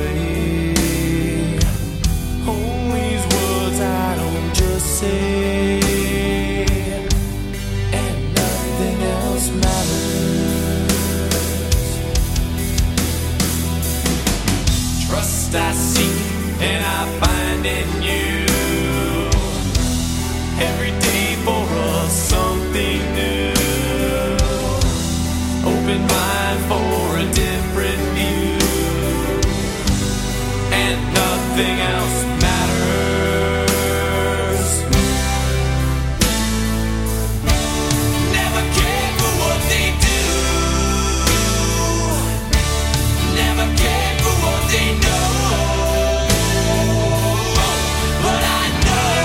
way. All these words I don't just say, and nothing else matters. Trust I seek and I find in you. Every day for us something new. Open mind for a different view, and nothing else matters. Never cared for what they do. Never cared for what they know. But I know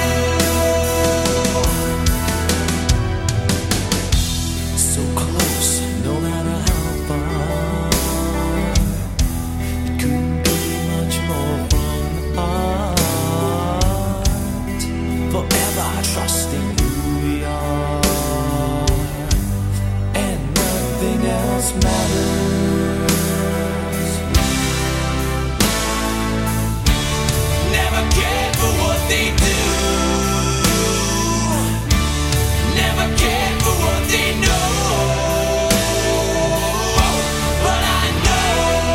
so close, no matter how far. It couldn't be much more from the heart. Forever trusting who we are, and nothing else matters. Never cared for what they do. Never cared for what they know. But I know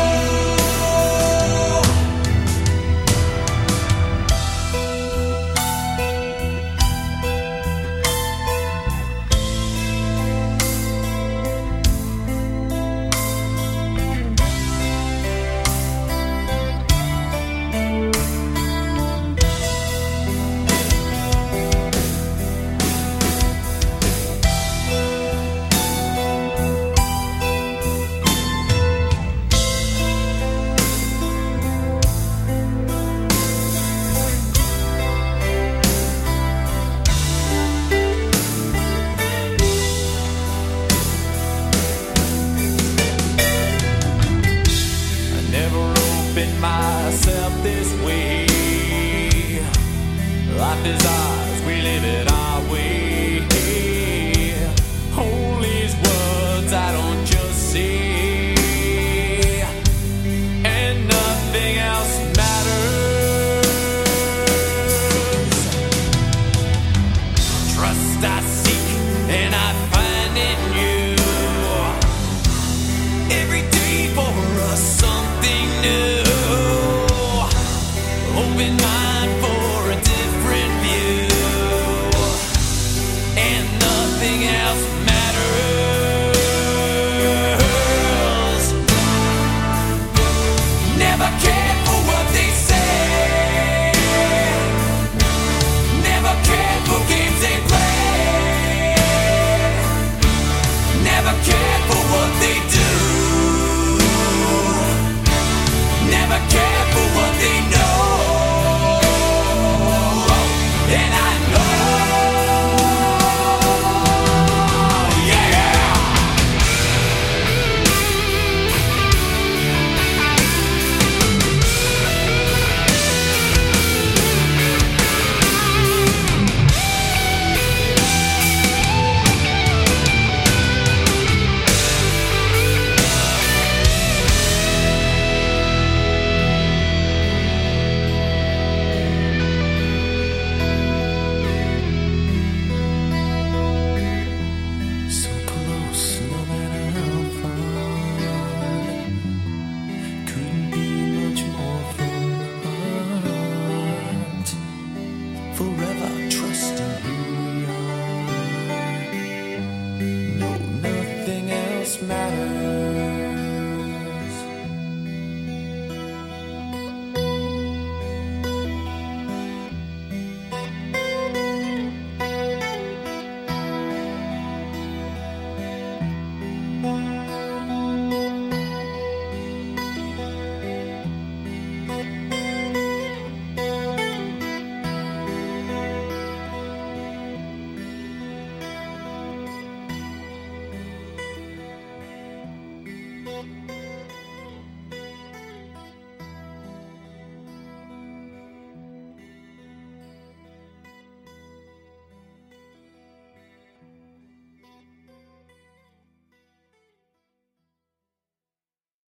I never opened myself this way. Life is ours, we live it our way.